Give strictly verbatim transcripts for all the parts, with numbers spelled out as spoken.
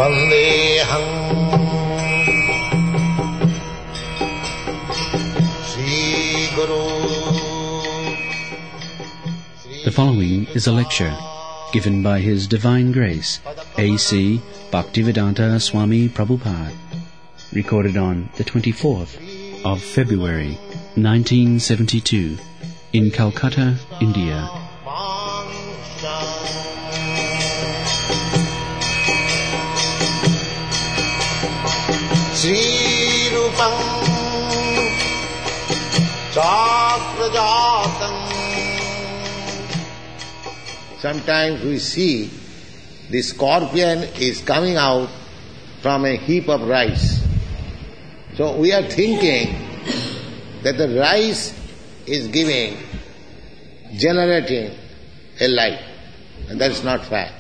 Vandeham Sri Guru. The following is a lecture given by His Divine Grace A C Bhaktivedanta Swami Prabhupada, recorded on the twenty-fourth of February nineteen seventy-two in Calcutta, India. Sri Rupam Chakrajatam. Sometimes we see the scorpion is coming out from a heap of rice. So we are thinking that the rice is giving, generating a life. And that is not fact.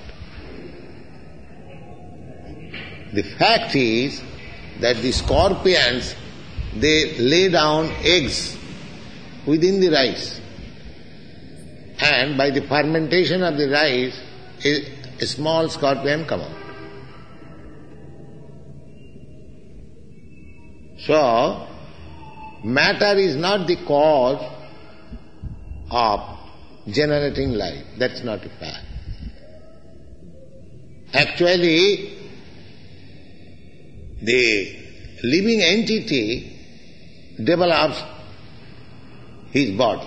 The fact is that the scorpions, they lay down eggs within the rice. And by the fermentation of the rice, a, a small scorpion come out. So, matter is not the cause of generating life. That's not a fact. Actually, the living entity develops his body.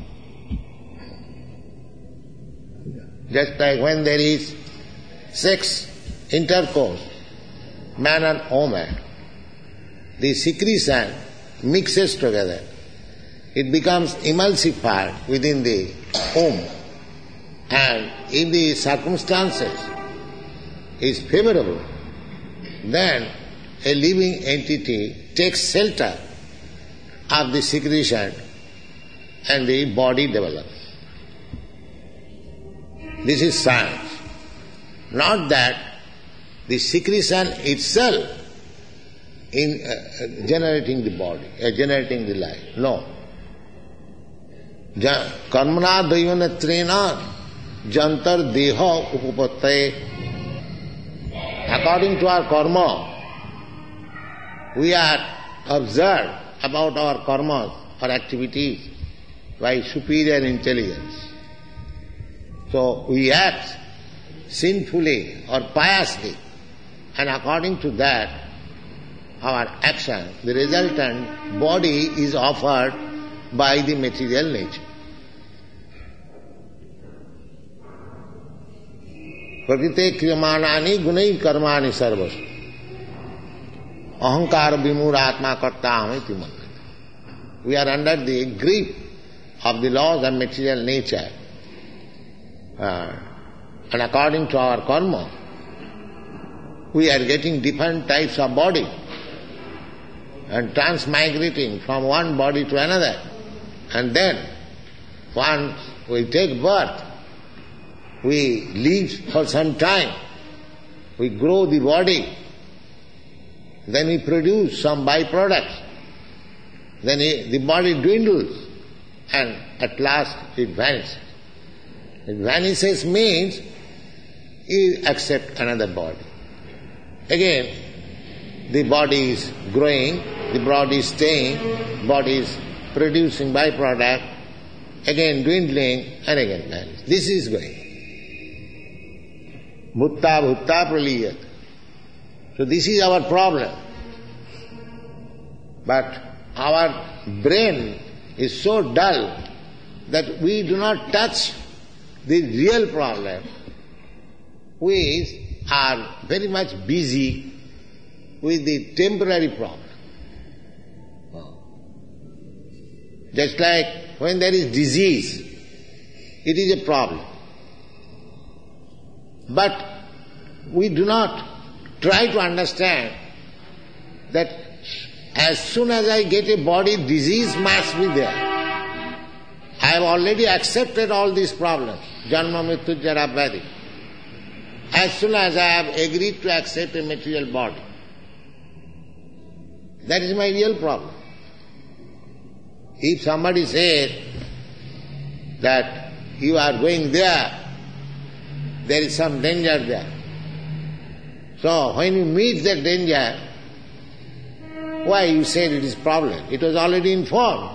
Just like when there is sex intercourse, man and woman, the secretion mixes together. It becomes emulsified within the womb. And if the circumstances is favorable, then a living entity takes shelter of the secretion and the body develops. This is science. Not that the secretion itself in uh, generating the body, uh, generating the life. No. Karmana daivanyatrena jantar deha upapattaye. According to our karma, we are observed about our karmas, our activities, by superior intelligence. So we act sinfully or piously, and according to that, our action, the resultant body is offered by the material nature. Prakrite kriyamanani gunai karmani sarvasu. Ahankara vimuratma karta iti mantrate. We are under the grip of the laws of material nature. Uh, and according to our karma, we are getting different types of body and transmigrating from one body to another. And then, once we take birth, we live for some time, we grow the body, then we produce some byproducts, then the body dwindles, and at last it vanishes. It vanishes means you accept another body. Again, the body is growing, the body is staying, body is producing byproduct, again dwindling, and again vanishes. This is going. Bhutta bhutta praliyat. So this is our problem. But our brain is so dull that we do not touch the real problem. We are very much busy with the temporary problem. Just like when there is disease, it is a problem. But we do not try to understand that as soon as I get a body, disease must be there. I have already accepted all these problems, janma, mrityu, jara, vyadhi. As soon as I have agreed to accept a material body, that is my real problem. If somebody says that you are going there, there is some danger there. So when you meet that danger, why you said it is problem? It was already informed.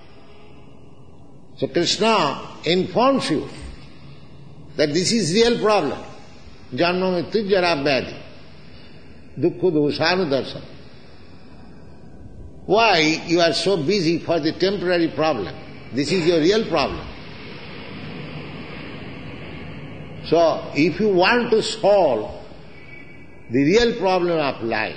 So Krishna informs you that this is real problem. Janma mrityu jara vyadhi. Dukkha doshanu darsana. Why you are so busy for the temporary problem? This is your real problem. So if you want to solve the real problem of life,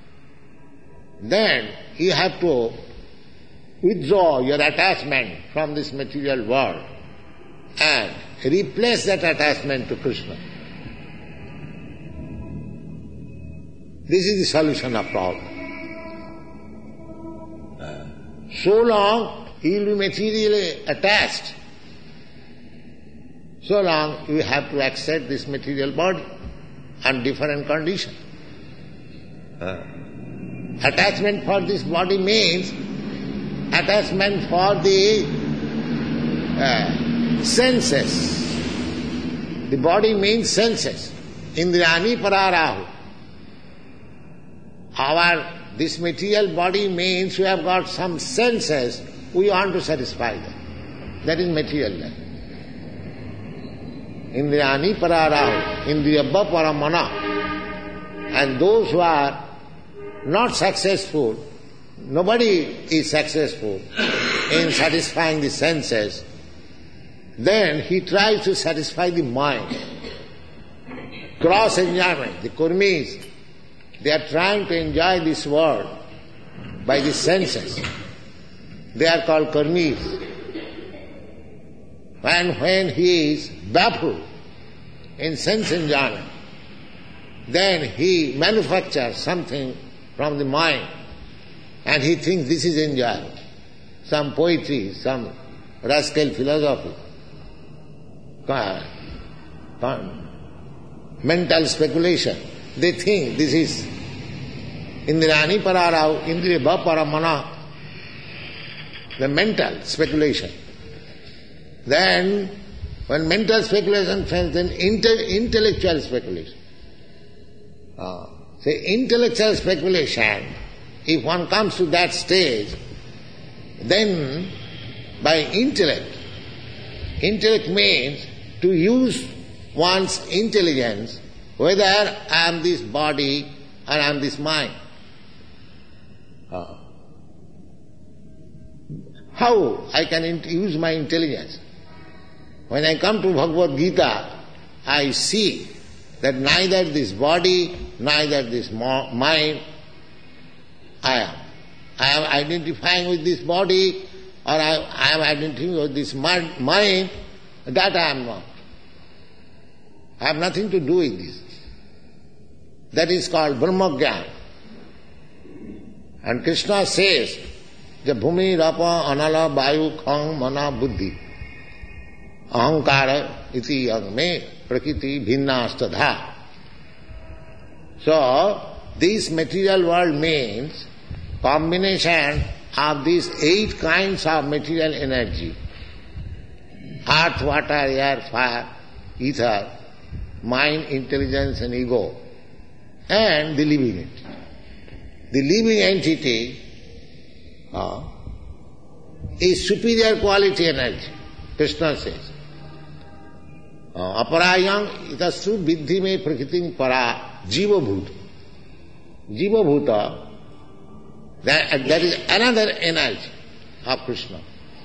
then you have to withdraw your attachment from this material world and replace that attachment to Krishna. This is the solution of problem. So long you will be materially attached, so long you have to accept this material body and different condition. Uh, attachment for this body means attachment for the uh, senses. The body means senses. Indrani pararahu. Our this material body means we have got some senses, we want to satisfy them. That is material life. Indrani pararahu, indriyabba paramana. And those who are not successful, nobody is successful in satisfying the senses, then he tries to satisfy the mind. Cross enjoyment, the kurmis, they are trying to enjoy this world by the senses. They are called karmis. And when he is baffled in sense enjoyment, then he manufactures something from the mind and he thinks this is enjoyable. Some poetry, some rascal philosophy, mental speculation. They think this is Indrani pararahu, indriyabha paramana, the mental speculation. Then, when mental speculation fails, then inte- intellectual speculation. Uh, say, intellectual speculation, if one comes to that stage, then by intellect, intellect means to use one's intelligence, whether I am this body or I am this mind. Uh, how I can int- use my intelligence? When I come to Bhagavad Gita, I see that neither this body, neither this mo- mind I am. I am identifying with this body or I, I am identifying with this mind, mind, that I am not. I have nothing to do with this. That is called Brahmagyan. And Krishna says, the bhumi, rapa, anala, vayu, khang, mana, buddhi. Ahankara iti yagme prakriti bhinnastadha. So, this material world means combination of these eight kinds of material energy. Earth, water, air, fire, ether, mind, intelligence and ego, and the living entity. The living entity uh, is superior quality energy, Krishna says. Aparayam itasu viddhi me prakritim para jiva bhuta. Jiva bhuta, that, that is another energy of Krishna.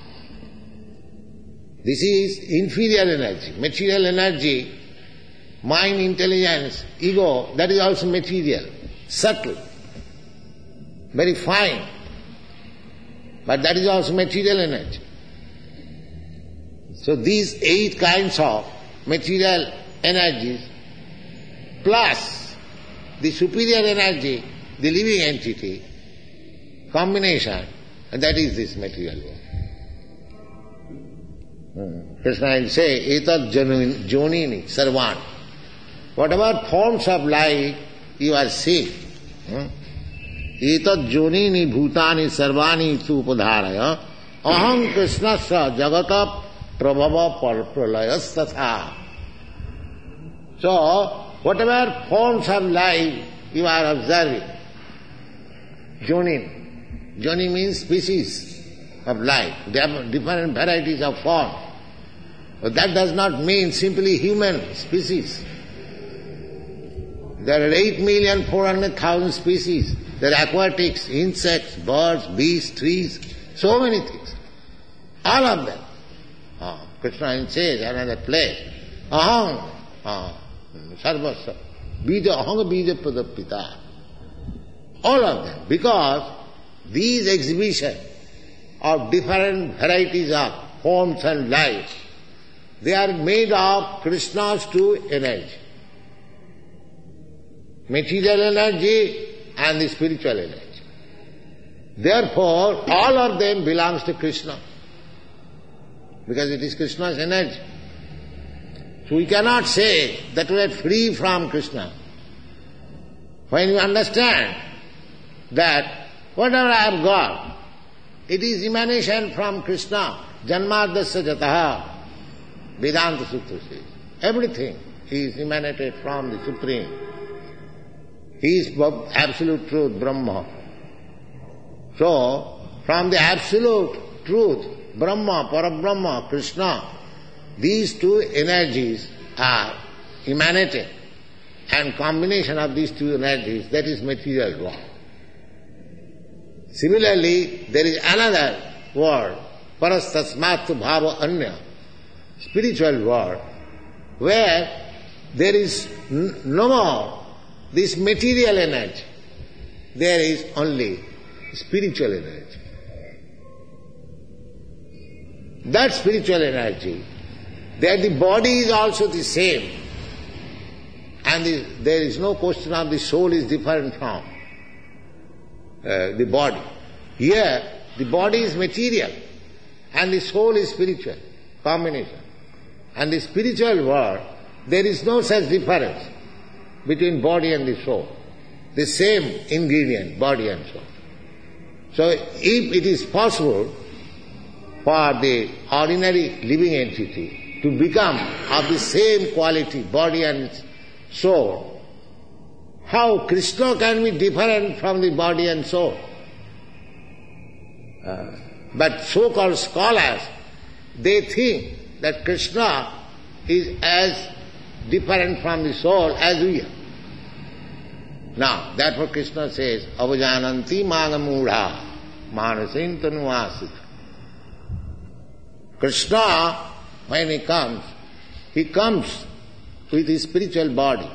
This is inferior energy, material energy, mind, intelligence, ego, that is also material, subtle, very fine, but that is also material energy. So these eight kinds of material energies plus the superior energy, the living entity, combination, and that is this material world. Hmm. Krishna will say, etat jonini sarvan. Whatever forms of life you are seeing, hmm? etat jonini bhutani sarvani tu upadharaya aham krishnasya jagata prabhava pralayas tatha. So, whatever forms of life you are observing, Joni, Joni means species of life. There are different varieties of forms. But that does not mean simply human species. There are eight million four hundred thousand species. There are aquatics, insects, birds, beasts, trees, so many things. All of them. Oh, Krishna says another place, aham, ah, sarvasya, bija, ahanga bija pradapita. All of them. Because these exhibitions of different varieties of forms and life, they are made of Krishna's true energy. Material energy and the spiritual energy. Therefore, all of them belongs to Krishna. Because it is Krishna's energy. So we cannot say that we are free from Krishna. When you understand that whatever I have got, it is emanation from Krishna. Janmadasya jataha. Vedanta Sutra says. Everything is emanated from the Supreme. He is absolute truth, Brahma. So, from the absolute truth, Brahma, Parabrahma, Krishna, these two energies are emanated, and combination of these two energies, that is material world. Similarly, there is another world, Parastasmatu Bhava Anya, spiritual world, where there is n- no more this material energy. There is only spiritual energy. That spiritual energy, that the body is also the same, and the, there is no question of the soul is different from uh, the body. Here, the body is material, and the soul is spiritual, combination. And the spiritual world, there is no such difference between body and the soul. The same ingredient, body and soul. So if it is possible for the ordinary living entity to become of the same quality, body and soul, how Krishna can be different from the body and soul? Uh, but so-called scholars, they think that Krishna is as different from the soul as we are. Now, therefore Krishna says, avajananti magamudha manasin tanuasita. Krishna, when he comes, he comes with his spiritual body.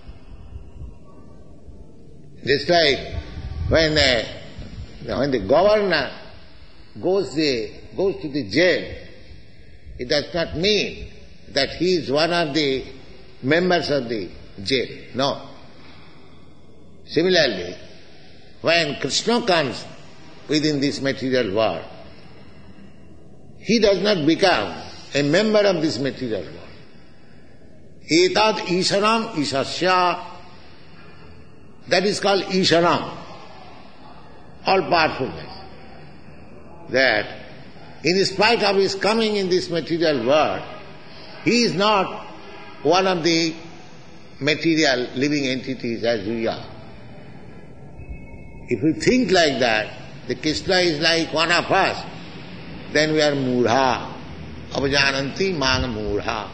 Just like when the, when the governor goes, the, goes to the jail, it does not mean that he is one of the members of the jail. No. Similarly, when Krishna comes within this material world, he does not become a member of this material world. Etad Isharam Ishasya, that is called Isharam, all-powerfulness. That in spite of his coming in this material world, he is not one of the material living entities as we are. If we think like that, the Krishna is like one of us, then we are mudha, avajananti mana mudha.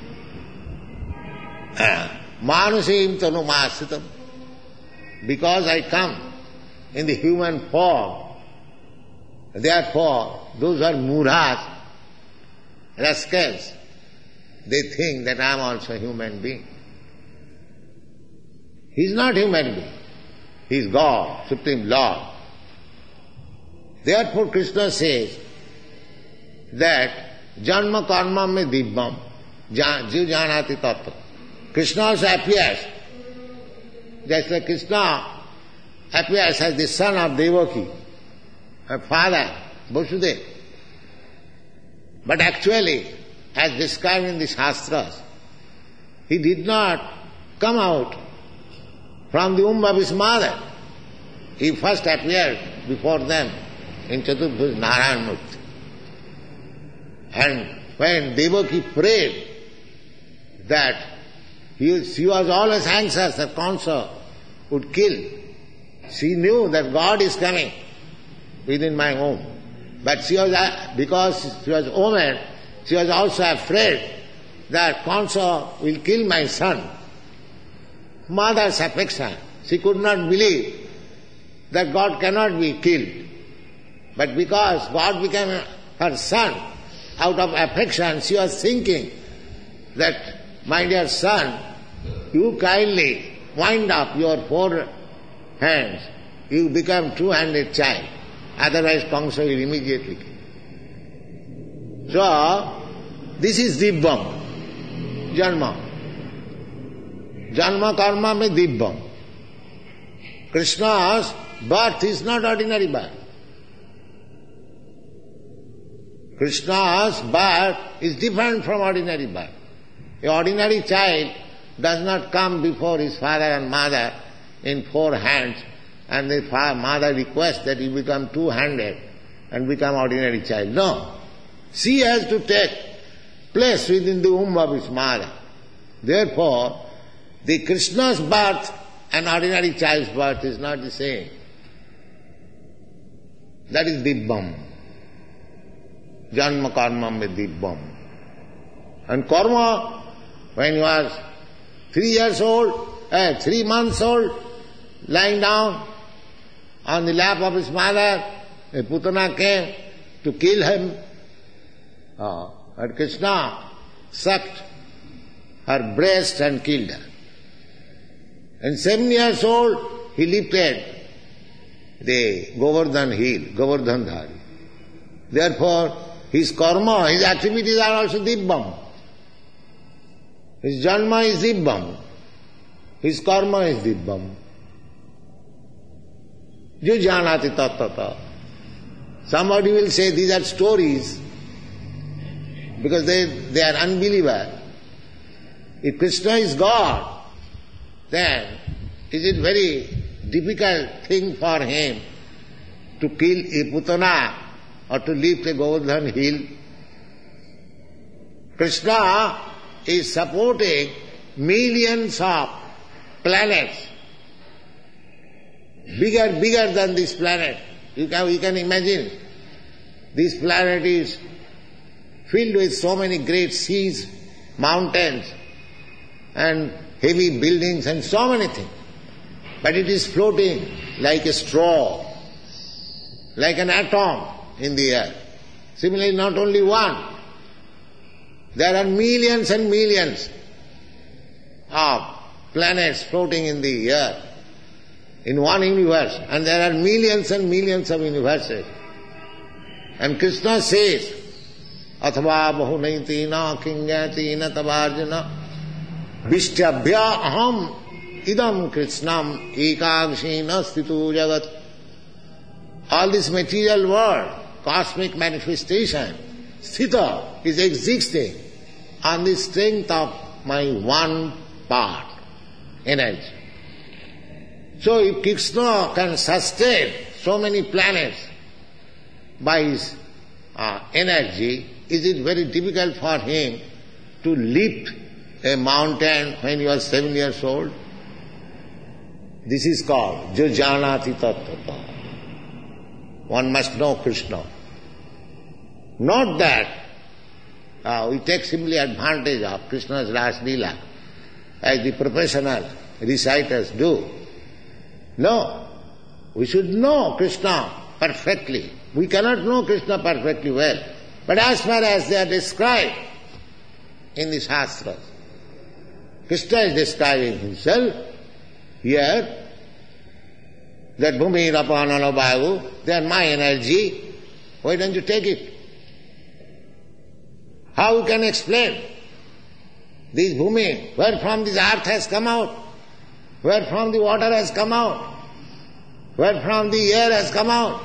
Manusim tanu masitam. Because I come in the human form, therefore those who are mudhas, rascals, they think that I am also a human being. He is not human being. He is God, Supreme Lord. Therefore Krishna says that janma karma me dibbam jiv janati tattva. Krishna also appears, just like Krishna appears as the son of Devaki, her father, Vasudeva. But actually, as described in the Shastras, he did not come out from the womb of his mother. He first appeared before them in Chaturbhuj Narayan Murti. And when Devaki prayed that He, she was always anxious that Kansa would kill. She knew that God is coming within my home. But she was, because she was a woman, she was also afraid that Kansa will kill my son. Mother's affection. She could not believe that God cannot be killed. But because God became her son, out of affection, she was thinking that, my dear son, you kindly wind up your four hands, you become two-handed child. Otherwise Kansa will immediately kill. So, this is Dibbam, Janma. Janma karma mein Dibbam. Krishna's birth is not ordinary birth. Krishna's birth is different from ordinary birth. An ordinary child does not come before his father and mother in four hands, and the mother requests that he become two-handed and become ordinary child. No. She has to take place within the womb of his mother. Therefore, the Krishna's birth and ordinary child's birth is not the same. That is Dibbam. Janma karma mein Dibbam. And karma, when he was three years old, eh, three months old, lying down on the lap of his mother, a Putana came to kill him. Uh, and Krishna sucked her breast and killed her. And seven years old, he lifted the Govardhan hill, Govardhan Dhari. Therefore, his karma, his activities are also Dibbam. His janma is Dibbam. His karma is Dibbam. Jo janati tattata. Somebody will say these are stories because they, they are unbeliever. If Krishna is God, then is it very difficult thing for him to kill a Putana or to lift a Govardhan hill? Krishna is supporting millions of planets, bigger, bigger than this planet. You can, you can imagine, this planet is filled with so many great seas, mountains, and heavy buildings and so many things. But it is floating like a straw, like an atom in the air. Similarly, not only one. There are millions and millions of planets floating in the air, in one universe, and there are millions and millions of universes. And Krishna says, Athava bahunaitina kingatina tavarjana Vishtyabhya aham idam krishnam ekagshena sthitu jagat. All this material world, cosmic manifestation, sthita, is existing on the strength of my one part, energy. So if Krishna can sustain so many planets by his uh, energy, is it very difficult for him to lift a mountain when you are seven years old? This is called Jo Janati Tattva. One must know Krishna. Not that uh, we take simply advantage of Krishna's Ras Leela as the professional reciters do. No, we should know Krishna perfectly. We cannot know Krishna perfectly well, but as far as they are described in the Shastras, Krishna is describing himself here, that Bhumi, Rapa, Nano, Vayu, they are my energy. Why don't you take it? How you can explain? This Bhumi, where from this earth has come out? Where from the water has come out? Where from the air has come out?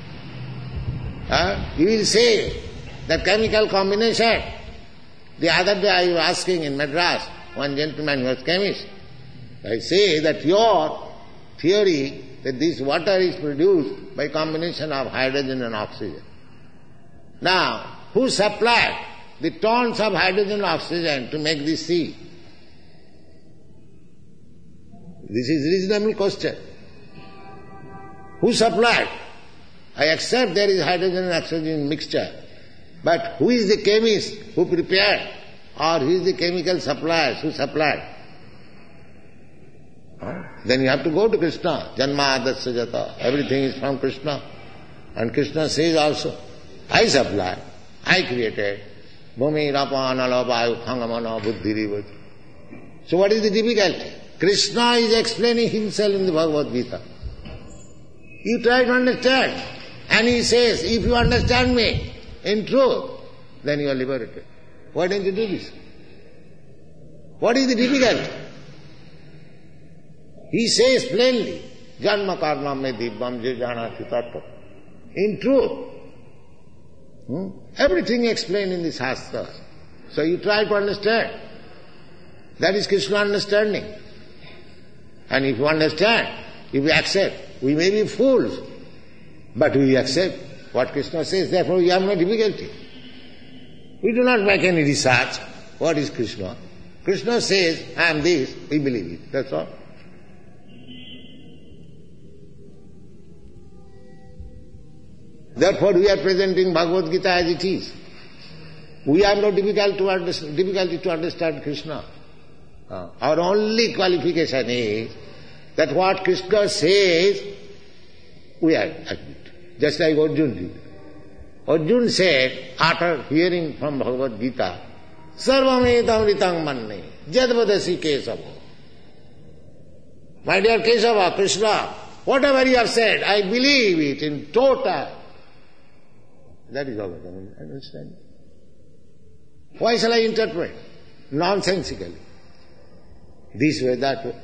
Huh? You will say that chemical combination. The other day I was asking in Madras, one gentleman who was chemist, I say that your theory that this water is produced by combination of hydrogen and oxygen. Now, who supplied the tons of hydrogen and oxygen to make this sea? This is reasonable question. Who supplied? I accept there is hydrogen and oxygen mixture. But who is the chemist who prepared? Or who is the chemical supplier who supplied? Huh? Then you have to go to Krishna. Janma adasya jata. Everything is from Krishna. And Krishna says also, I supply, I created. Bhumi, rapa, anala, vayu, khangamana, buddhiri. So what is the difficulty? Krishna is explaining himself in the Bhagavad Gita. You try to understand. And he says, if you understand me in truth, then you are liberated. Why don't you do this? What is the difficulty? He says plainly, Janma karma me dibbam je janati tattva. In truth. Hmm? Everything explained in the Shastras. So you try to understand. That is Krishna understanding. And if you understand, if you accept, we may be fools, but we accept what Krishna says, therefore we have no difficulty. We do not make any research. What is Krishna? Krishna says, I am this, we believe it. That's all. Therefore we are presenting Bhagavad Gita as it is. We have no difficulty to understand, difficulty to understand Krishna. Uh, our only qualification is that what Krishna says, we admit. Just like Arjuna did. Arjuna said, after hearing from Bhagavad Gita, Sarvamedam ritang manne, jadvadasi Kesava. My dear Kesava, Krishna, whatever you have said, I believe it in total. That is all I understand. Why shall I interpret? Nonsensically. This way, that way.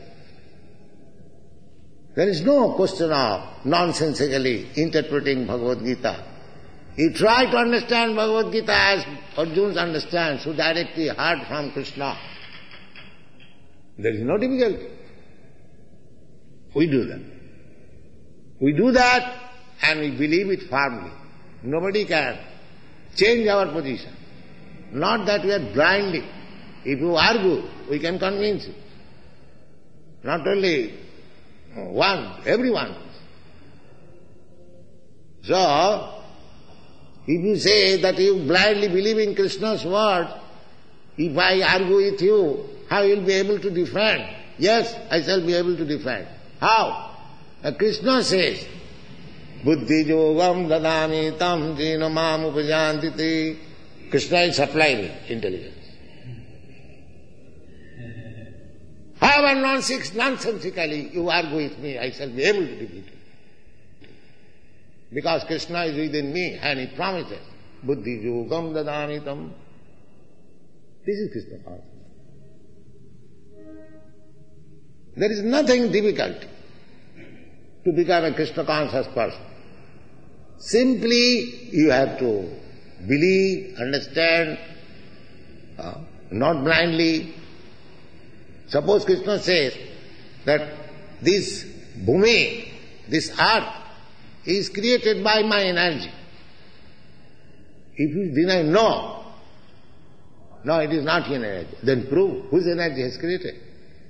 There is no question of nonsensically interpreting Bhagavad Gita. You try to understand Bhagavad Gita as Arjuna understands, who directly heard from Krishna. There is no difficulty. We do that. We do that and we believe it firmly. Nobody can change our position. Not that we are blindly. If you argue, we can convince you. Not only one, everyone. So, if you say that you blindly believe in Krishna's word, if I argue with you, how you will be able to defend? Yes, I shall be able to defend. How? Uh, Krishna says, Buddhi yogam dadami tam jina mam upajantiti. Krishna is supplying intelligence. However nonsensically you argue with me, I shall be able to defeat you. Because Krishna is within me and he promises, Buddhi yogam dadami tam. This is Krishna consciousness. There is nothing difficult to become a Krishna conscious person. Simply you have to believe, understand, uh, not blindly. Suppose Krishna says that this bhumi, this earth, is created by my energy. If you deny no, no, it is not your energy, then prove whose energy has created.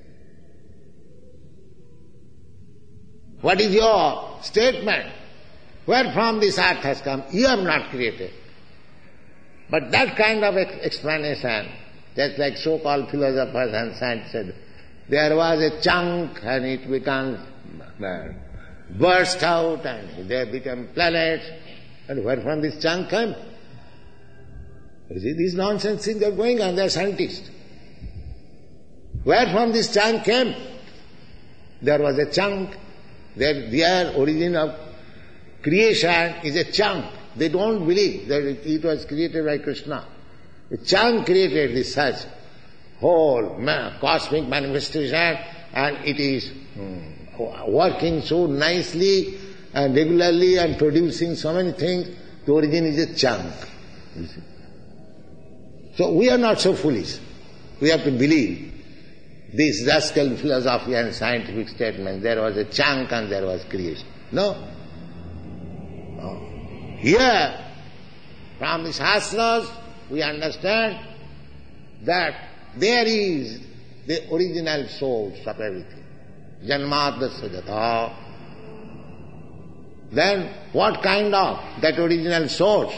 What is your statement? Where from this earth has come? You have not created. But that kind of explanation, just like so-called philosophers and scientists said, there was a chunk and it becomes, uh, burst out and there become planets. And where from this chunk came? You see, these nonsense things are going on, they are scientists. Where from this chunk came? There was a chunk. Their, their origin of creation is a chunk. They don't believe that it was created by Krishna. The chunk created this such whole cosmic manifestation and it is hmm, working so nicely and regularly and producing so many things. The origin is a chunk. You see? So we are not so foolish. We have to believe this rascal philosophy and scientific statement, there was a chunk and there was creation. No. no. Here, from the Shastras, we understand that there is the original source of everything. Janmadasya jata. Then what kind of that original source?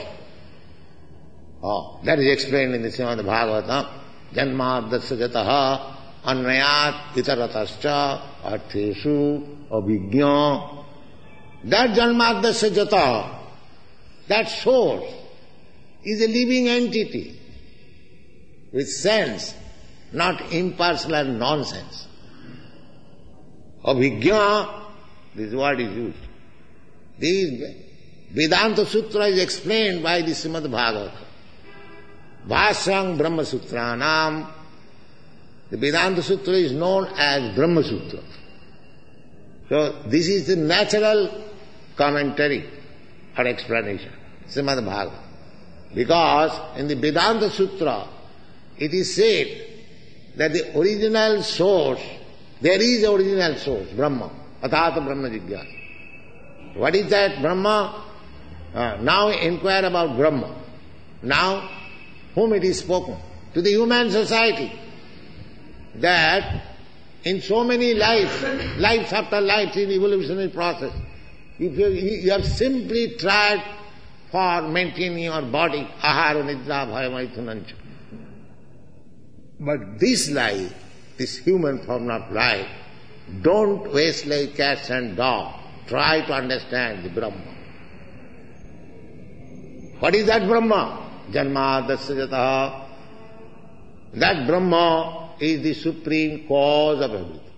Oh, that is explained in the Srimad Bhagavatam. Janmadasya jataha anvayat itaratascha artheshu abhigya. That Janmadasya jataha, that source, is a living entity with sense, not impersonal nonsense. Abhigya, this word is used. This Vedanta Sutra is explained by the Srimad Bhagavatam. Bhāsyam Brahma Sutranam. The Vedanta Sutra is known as Brahma Sutra. So this is the natural commentary or explanation, Srimad Bhagavatam. Because in the Vedanta Sutra, it is said that the original source, there is an original source, Brahma, Athāta Brahma Jigyāsa. What is that Brahma? Uh, now inquire about Brahma. Now, whom it is spoken? To the human society. That in so many lives, lives after lives in evolutionary process, if you, you have simply tried for maintaining your body, ahara nidra bhaya maithunancha. But this life, this human form of life, don't waste like cats and dogs. Try to understand the Brahma. What is that Brahma? Janmadasya jataha. That Brahma is the supreme cause of everything.